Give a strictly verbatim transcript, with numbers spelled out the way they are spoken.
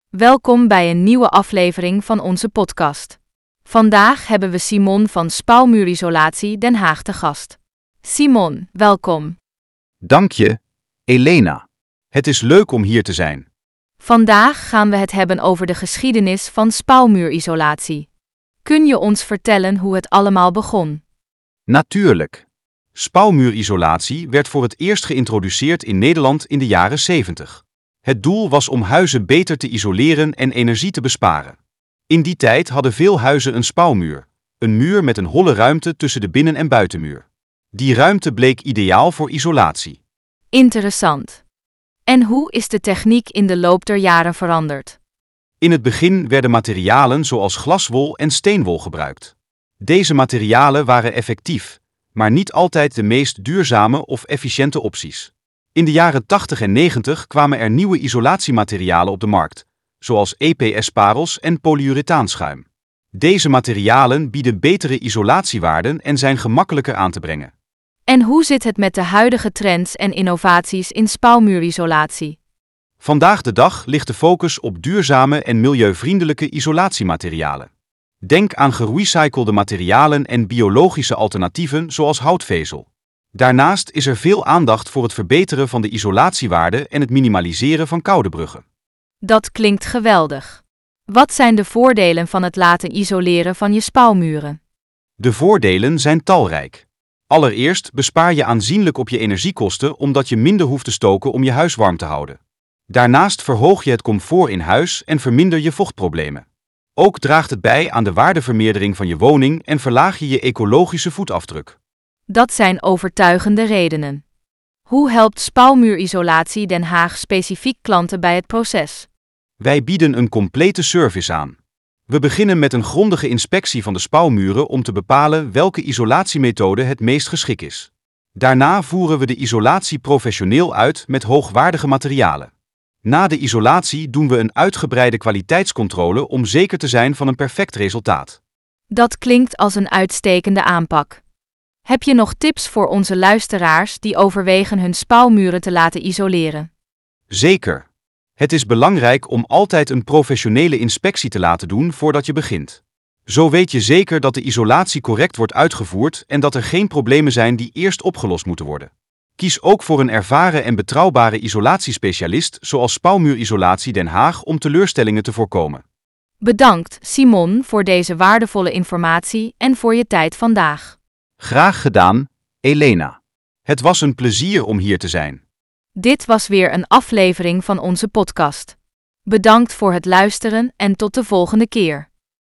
Welkom bij een nieuwe aflevering van onze podcast. Vandaag hebben we Simon van Spouwmuurisolatie Den Haag te gast. Simon, welkom. Dank je, Elena. Het is leuk om hier te zijn. Vandaag gaan we het hebben over de geschiedenis van spouwmuurisolatie. Kun je ons vertellen hoe het allemaal begon? Natuurlijk. Spouwmuurisolatie werd voor het eerst geïntroduceerd in Nederland in de jaren zeventig. Het doel was om huizen beter te isoleren en energie te besparen. In die tijd hadden veel huizen een spouwmuur, een muur met een holle ruimte tussen de binnen- en buitenmuur. Die ruimte bleek ideaal voor isolatie. Interessant. En hoe is de techniek in de loop der jaren veranderd? In het begin werden materialen zoals glaswol en steenwol gebruikt. Deze materialen waren effectief, maar niet altijd de meest duurzame of efficiënte opties. In de jaren tachtig en negentig kwamen er nieuwe isolatiematerialen op de markt, zoals E P S-parels en polyurethaanschuim. Deze materialen bieden betere isolatiewaarden en zijn gemakkelijker aan te brengen. En hoe zit het met de huidige trends en innovaties in spouwmuurisolatie? Vandaag de dag ligt de focus op duurzame en milieuvriendelijke isolatiematerialen. Denk aan gerecyclede materialen en biologische alternatieven zoals houtvezel. Daarnaast is er veel aandacht voor het verbeteren van de isolatiewaarde en het minimaliseren van koudebruggen. Dat klinkt geweldig. Wat zijn de voordelen van het laten isoleren van je spouwmuren? De voordelen zijn talrijk. Allereerst bespaar je aanzienlijk op je energiekosten omdat je minder hoeft te stoken om je huis warm te houden. Daarnaast verhoog je het comfort in huis en verminder je vochtproblemen. Ook draagt het bij aan de waardevermeerdering van je woning en verlaag je je ecologische voetafdruk. Dat zijn overtuigende redenen. Hoe helpt Spouwmuurisolatie Den Haag specifiek klanten bij het proces? Wij bieden een complete service aan. We beginnen met een grondige inspectie van de spouwmuren om te bepalen welke isolatiemethode het meest geschikt is. Daarna voeren we de isolatie professioneel uit met hoogwaardige materialen. Na de isolatie doen we een uitgebreide kwaliteitscontrole om zeker te zijn van een perfect resultaat. Dat klinkt als een uitstekende aanpak. Heb je nog tips voor onze luisteraars die overwegen hun spouwmuren te laten isoleren? Zeker. Het is belangrijk om altijd een professionele inspectie te laten doen voordat je begint. Zo weet je zeker dat de isolatie correct wordt uitgevoerd en dat er geen problemen zijn die eerst opgelost moeten worden. Kies ook voor een ervaren en betrouwbare isolatiespecialist zoals Spouwmuurisolatie Den Haag om teleurstellingen te voorkomen. Bedankt, Simon, voor deze waardevolle informatie en voor je tijd vandaag. Graag gedaan, Elena. Het was een plezier om hier te zijn. Dit was weer een aflevering van onze podcast. Bedankt voor het luisteren en tot de volgende keer.